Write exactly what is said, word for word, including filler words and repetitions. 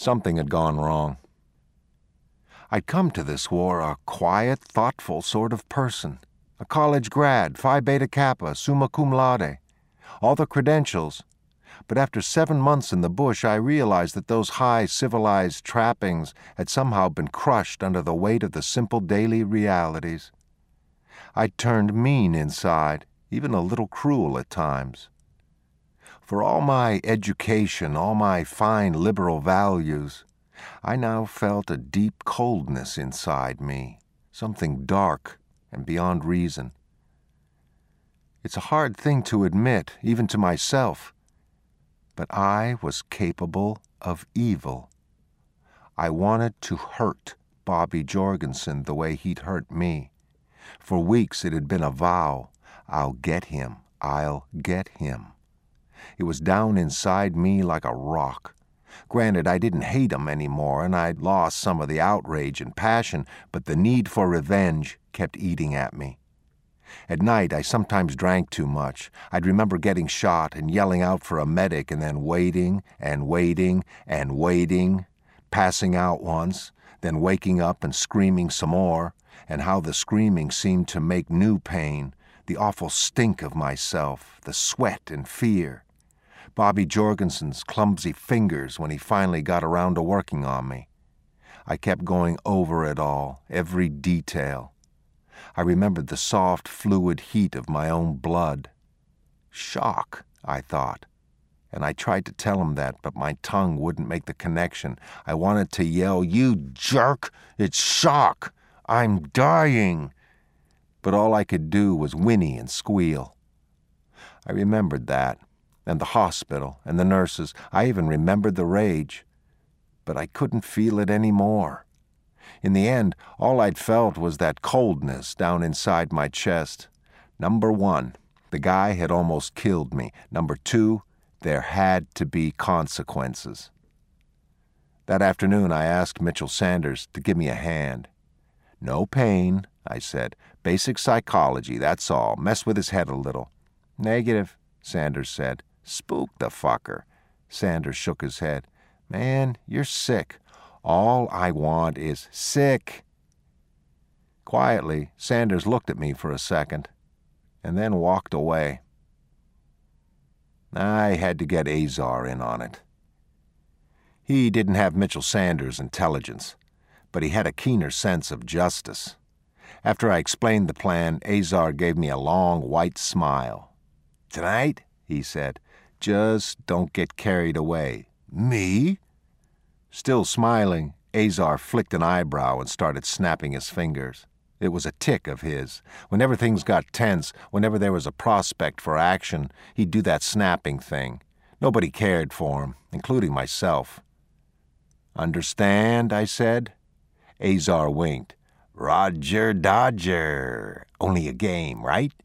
Something had gone wrong. I'd come to this war a quiet, thoughtful sort of person. A college grad, Phi Beta Kappa, summa cum laude. All the credentials. But after seven months in the bush, I realized that those high civilized trappings had somehow been crushed under the weight of the simple daily realities. I'd turned mean inside, even a little cruel at times. For all my education, all my fine liberal values, I now felt a deep coldness inside me, something dark and beyond reason. It's a hard thing to admit, even to myself, but I was capable of evil. I wanted to hurt Bobby Jorgensen the way he'd hurt me. For weeks it had been a vow. I'll get him. I'll get him. It was down inside me like a rock. Granted, I didn't hate him anymore, and I'd lost some of the outrage and passion, but the need for revenge kept eating at me. At night, I sometimes drank too much. I'd remember getting shot and yelling out for a medic and then waiting and waiting and waiting, passing out once, then waking up and screaming some more, and how the screaming seemed to make new pain, the awful stink of myself, the sweat and fear. Bobby Jorgensen's clumsy fingers when he finally got around to working on me. I kept going over it all, every detail. I remembered the soft, fluid heat of my own blood. Shock, I thought. And I tried to tell him that, but my tongue wouldn't make the connection. I wanted to yell, "You jerk! It's shock! I'm dying!" But all I could do was whinny and squeal. I remembered that, and the hospital, and the nurses. I even remembered the rage. But I couldn't feel it anymore. In the end, all I'd felt was that coldness down inside my chest. Number one, the guy had almost killed me. Number two, there had to be consequences. That afternoon, I asked Mitchell Sanders to give me a hand. "No pain," I said. "Basic psychology, that's all. Mess with his head a little." "Negative," Sanders said. "Spook the fucker." Sanders shook his head. "Man, you're sick. All I want is sick." Quietly, Sanders looked at me for a second, and then walked away. I had to get Azar in on it. He didn't have Mitchell Sanders' intelligence, but he had a keener sense of justice. After I explained the plan, Azar gave me a long, white smile. "Tonight," he said, "just don't get carried away." "Me?" Still smiling, Azar flicked an eyebrow and started snapping his fingers. It was a tic of his. Whenever things got tense, whenever there was a prospect for action, he'd do that snapping thing. Nobody cared for him, including myself. "Understand?" I said. Azar winked. "Roger Dodger. Only a game, right?"